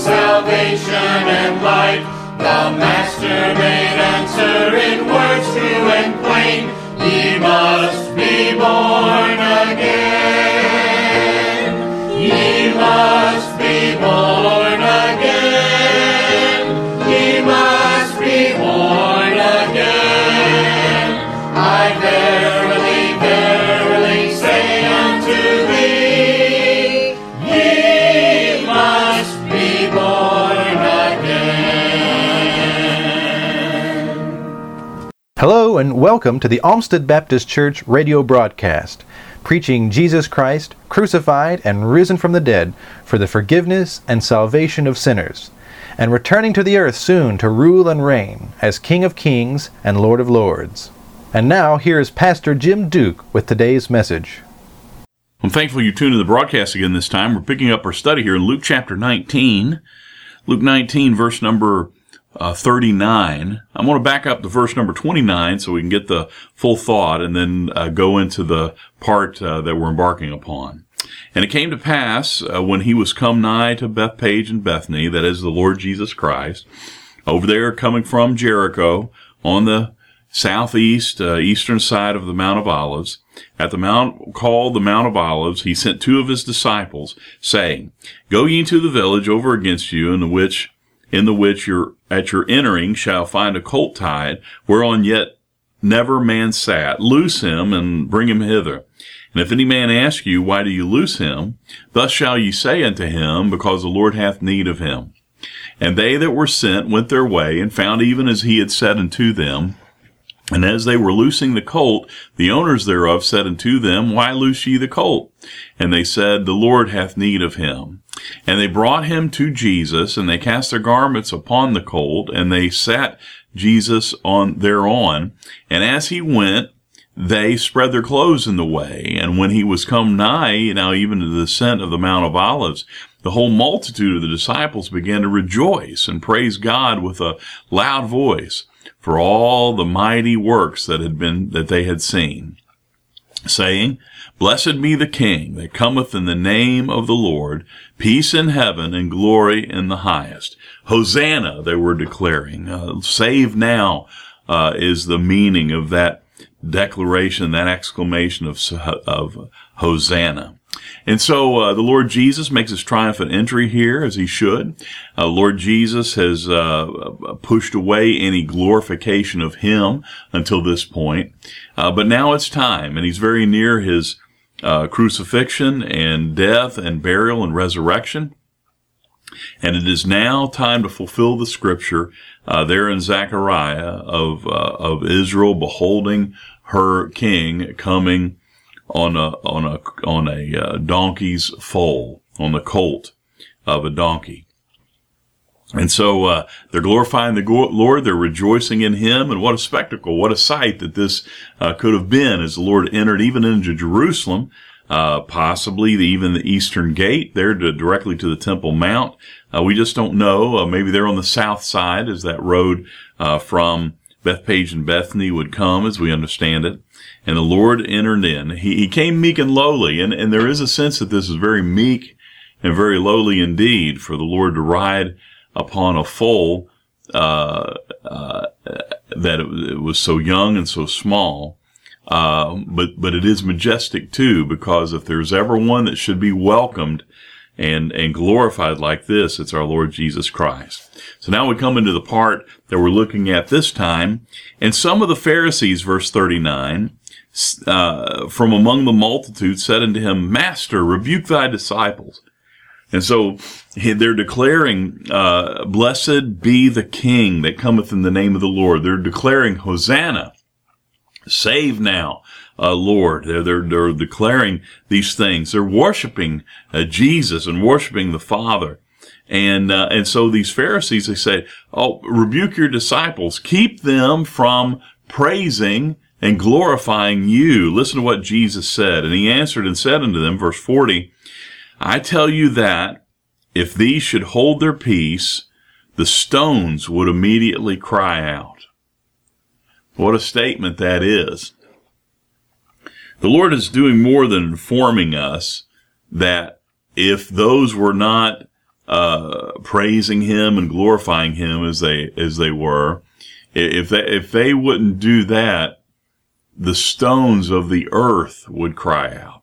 salvation and light. The Master made answer in words true and plain. Ye must be born again. Ye must be born again. Ye must be born again. I verily, verily say unto thee, ye must be born again. Hello and welcome to the Olmsted Baptist Church radio broadcast, preaching Jesus Christ, crucified and risen from the dead for the forgiveness and salvation of sinners, and returning to the earth soon to rule and reign as King of Kings and Lord of Lords. And now, here is Pastor Jim Duke with today's message. I'm thankful you tuned to the broadcast again this time. We're picking up our study here in Luke chapter 19. Luke 19, verse number 39. I'm going to back up to verse number 29 so we can get the full thought and then go into the part that we're embarking upon. And it came to pass when he was come nigh to Bethpage and Bethany, that is the Lord Jesus Christ, over there coming from Jericho on the southeast, eastern side of the Mount of Olives, at the mount called the Mount of Olives, he sent two of his disciples, saying, Go ye into the village over against you, in the which you're at your entering shall find a colt tied, whereon yet never man sat. Loose him and bring him hither. And if any man ask you, Why do you loose him? Thus shall ye say unto him, Because the Lord hath need of him. And they that were sent went their way, and found even as he had said unto them. And as they were loosing the colt, the owners thereof said unto them, Why loose ye the colt? And they said, The Lord hath need of him. And they brought him to Jesus, and they cast their garments upon the colt, and they sat Jesus thereon. And as he went, they spread their clothes in the way. And when he was come nigh, now even to the ascent of the Mount of Olives, the whole multitude of the disciples began to rejoice and praise God with a loud voice for all the mighty works that they had seen, saying, Blessed be the King that cometh in the name of the Lord, peace in heaven and glory in the highest. Hosanna, they were declaring. Save now is the meaning of that declaration, that exclamation of Hosanna. And so the Lord Jesus makes his triumphant entry here, as he should. Lord Jesus has pushed away any glorification of him until this point. But now it's time, and he's very near his crucifixion and death and burial and resurrection. And it is now time to fulfill the scripture there in Zechariah of Israel beholding her king coming on a donkey's foal, on the colt of a donkey. And so they're glorifying the Lord, they're rejoicing in him, and what a spectacle, what a sight that this could have been as the Lord entered even into Jerusalem, possibly even the eastern gate there directly to the Temple Mount. We just don't know. Maybe they're on the south side as that road from Bethpage and Bethany would come, as we understand it. And the Lord entered in. He came meek and lowly, and there is a sense that this is very meek and very lowly indeed for the Lord to ride upon a foal that it was so young and so small. But it is majestic too, because if there's ever one that should be welcomed and glorified like this, it's our Lord Jesus Christ. So now we come into the part that we're looking at this time. And some of the Pharisees, verse 39, from among the multitude said unto him, Master, rebuke thy disciples. And so they're declaring, Blessed be the King that cometh in the name of the Lord. They're declaring Hosanna. Save now, Lord. They're declaring these things. They're worshiping Jesus and worshiping the Father. And so these Pharisees, they say, rebuke your disciples. Keep them from praising and glorifying you. Listen to what Jesus said. And he answered and said unto them, verse 40, I tell you that if these should hold their peace, the stones would immediately cry out. What a statement that is. The Lord is doing more than informing us that if those were not praising him and glorifying him as they were, if they wouldn't do that, the stones of the earth would cry out.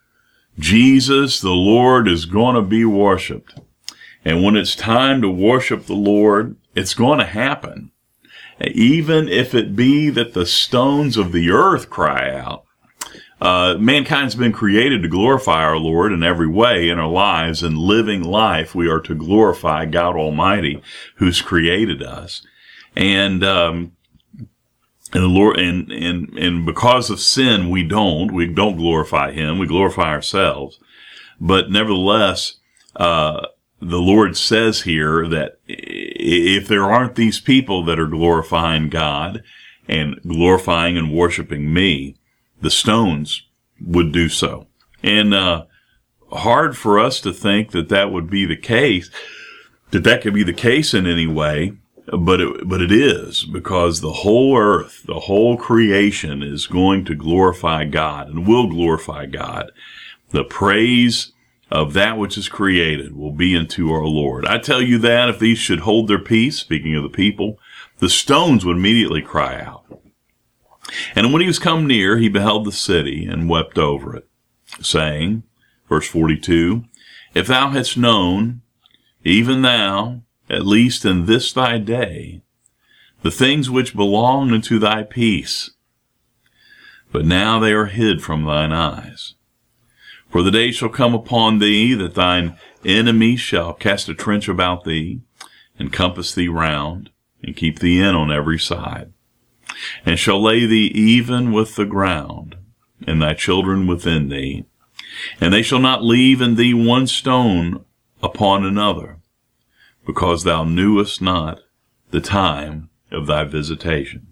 Jesus, the Lord, is going to be worshiped. And when it's time to worship the Lord, it's going to happen. Even if it be that the stones of the earth cry out. Mankind's been created to glorify our Lord in every way in our lives. And living life, we are to glorify God Almighty, who's created us. And the Lord, and because of sin, we don't glorify him. We glorify ourselves. But nevertheless, the Lord says here that if there aren't these people that are glorifying God and glorifying and worshiping me, the stones would do so. And hard for us to think that would be the case, that could be the case in any way, but it is, because the whole earth, the whole creation is going to glorify God and will glorify God. The praise of that which is created will be unto our Lord. I tell you that if these should hold their peace, speaking of the people, the stones would immediately cry out. And when he was come near, he beheld the city and wept over it, saying, verse 42, if thou hadst known, even thou, at least in this thy day, the things which belong unto thy peace, but now they are hid from thine eyes. For the day shall come upon thee that thine enemies shall cast a trench about thee, and compass thee round, and keep thee in on every side, and shall lay thee even with the ground, and thy children within thee, and they shall not leave in thee one stone upon another, because thou knewest not the time of thy visitation.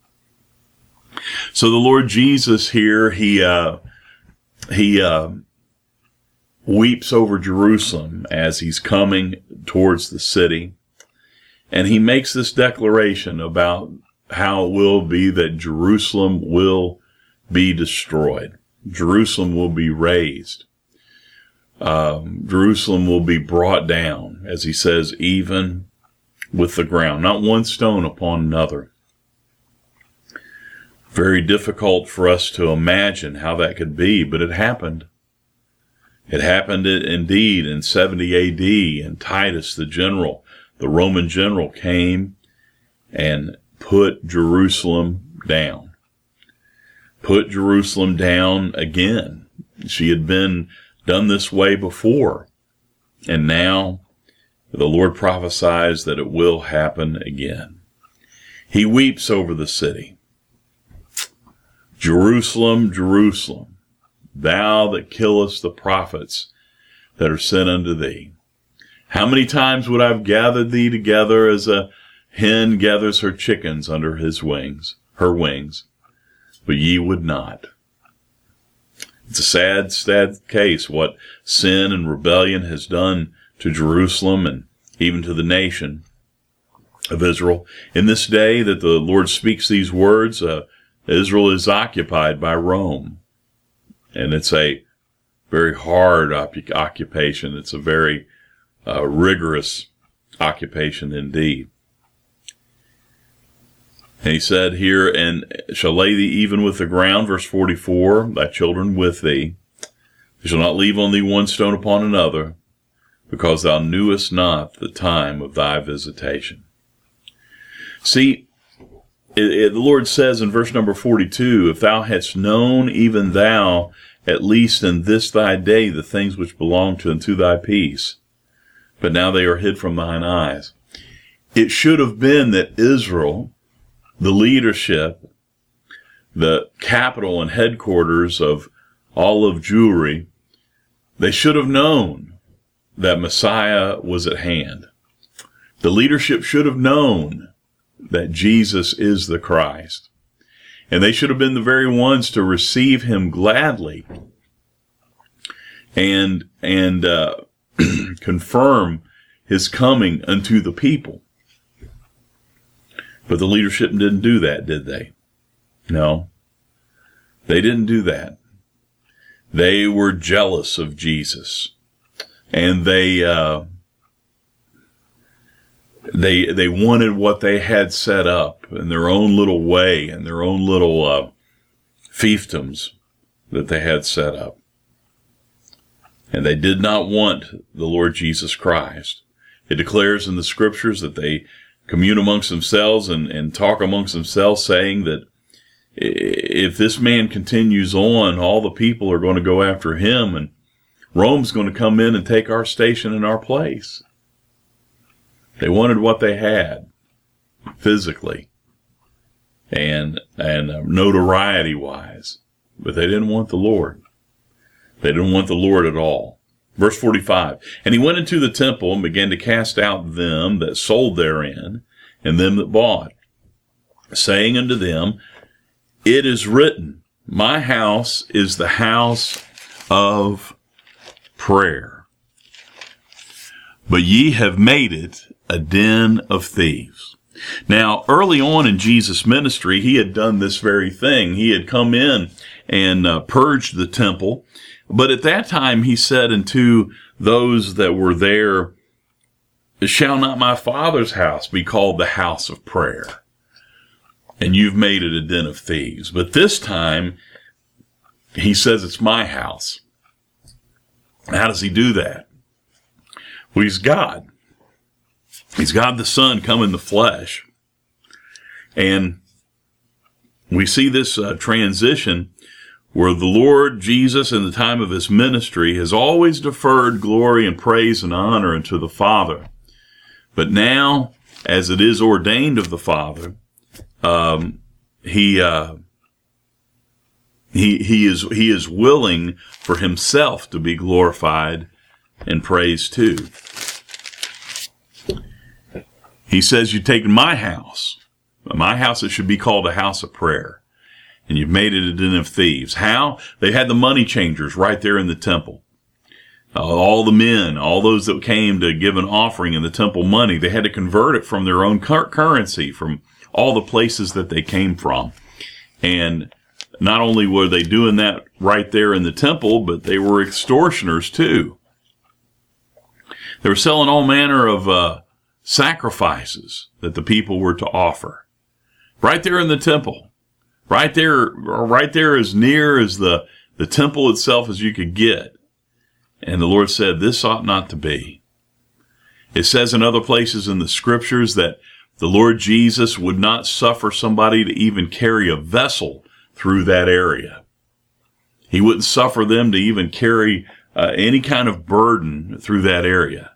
So the Lord Jesus here, he weeps over Jerusalem as he's coming towards the city. And he makes this declaration about how it will be that Jerusalem will be destroyed. Jerusalem will be razed. Jerusalem will be brought down, as he says, even with the ground, not one stone upon another. Very difficult for us to imagine how that could be, but it happened. It happened indeed in 70 A.D., and Titus, the Roman general, came and put Jerusalem down. Put Jerusalem down again. She had been done this way before, and now the Lord prophesies that it will happen again. He weeps over the city. Jerusalem, Jerusalem, thou that killest the prophets that are sent unto thee. How many times would I have gathered thee together as a hen gathers her chickens under her wings, but ye would not. It's a sad, sad case what sin and rebellion has done to Jerusalem and even to the nation of Israel. In this day that the Lord speaks these words, Israel is occupied by Rome. And it's a very hard occupation. It's a very rigorous occupation indeed. And he said here, and shall lay thee even with the ground, verse 44, thy children with thee. They shall not leave on thee one stone upon another, because thou knewest not the time of thy visitation. See, the Lord says in verse number 42, if thou hadst known, even thou, at least in this thy day, the things which belong unto thy peace, but now they are hid from thine eyes. It should have been that Israel, the leadership, the capital and headquarters of all of Jewry, they should have known that Messiah was at hand. The leadership should have known that Jesus is the Christ. And they should have been the very ones to receive him gladly and confirm his coming unto the people. But the leadership didn't do that, did they? No, they didn't do that. They were jealous of Jesus, and they They wanted what they had set up in their own little way, and their own little fiefdoms that they had set up. And they did not want the Lord Jesus Christ. It declares in the scriptures that they commune amongst themselves and talk amongst themselves, saying that if this man continues on, all the people are going to go after him, and Rome's going to come in and take our station and our place. They wanted what they had physically and notoriety-wise, but they didn't want the Lord. They didn't want the Lord at all. Verse 45, and he went into the temple and began to cast out them that sold therein, and them that bought, saying unto them, it is written, my house is the house of prayer, but ye have made it a den of thieves. Now, early on in Jesus' ministry, he had done this very thing. He had come in and purged the temple. But at that time, he said unto those that were there, shall not my Father's house be called the house of prayer? And you've made it a den of thieves. But this time, he says it's my house. How does he do that? Well, he's God. He's God the Son come in the flesh. And we see this transition where the Lord Jesus, in the time of his ministry, has always deferred glory and praise and honor unto the Father. But now, as it is ordained of the Father, he is willing for himself to be glorified and praised too. He says, you've taken my house that should be called a house of prayer, and you've made it a den of thieves. How? They had the money changers right there in the temple. All the men, all those that came to give an offering in the temple money, they had to convert it from their own currency, from all the places that they came from. And not only were they doing that right there in the temple, but they were extortioners too. They were selling all manner of sacrifices that the people were to offer. Right there in the temple. Right there as near as the temple itself as you could get. And the Lord said, this ought not to be. It says in other places in the scriptures that the Lord Jesus would not suffer somebody to even carry a vessel through that area. He wouldn't suffer them to even carry any kind of burden through that area.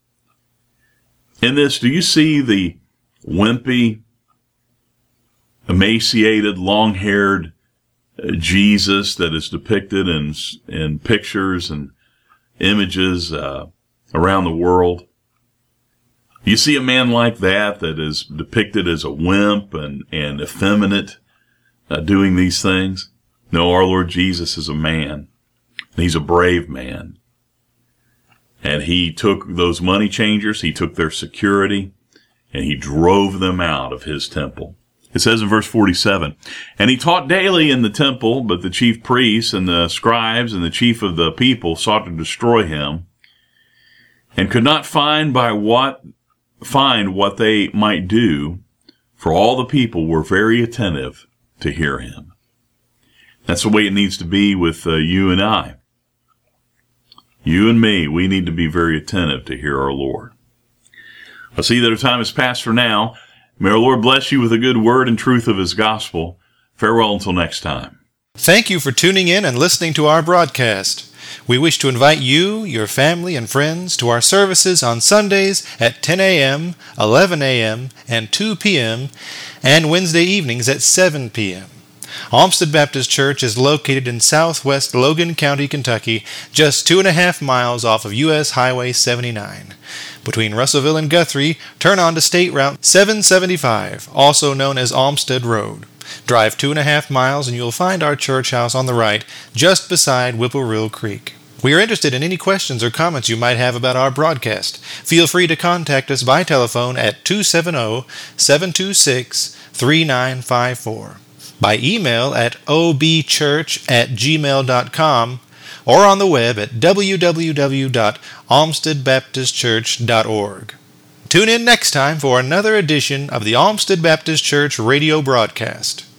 In this, do you see the wimpy, emaciated, long-haired Jesus that is depicted in pictures and images around the world? You see a man like that is depicted as a wimp and effeminate doing these things? No, our Lord Jesus is a man. And he's a brave man. And he took those money changers, he took their security, and he drove them out of his temple. It says in verse 47, and he taught daily in the temple, but the chief priests and the scribes and the chief of the people sought to destroy him, and could not find what they might do, for all the people were very attentive to hear him. That's the way it needs to be with you and I. You and me, we need to be very attentive to hear our Lord. I see that our time has passed for now. May our Lord bless you with a good word and truth of his gospel. Farewell until next time. Thank you for tuning in and listening to our broadcast. We wish to invite you, your family, and friends to our services on Sundays at 10 a.m., 11 a.m., and 2 p.m., and Wednesday evenings at 7 p.m. Olmsted Baptist Church is located in southwest Logan County, Kentucky, just 2.5 miles off of U.S. Highway 79. Between Russellville and Guthrie, turn on to State Route 775, also known as Olmsted Road. Drive 2.5 miles and you'll find our church house on the right, just beside Whippoorwill Creek. We are interested in any questions or comments you might have about our broadcast. Feel free to contact us by telephone at 270-726-3954. By email at obchurch@gmail.com, or on the web at www.olmstedbaptistchurch.org. Tune in next time for another edition of the Olmsted Baptist Church radio broadcast.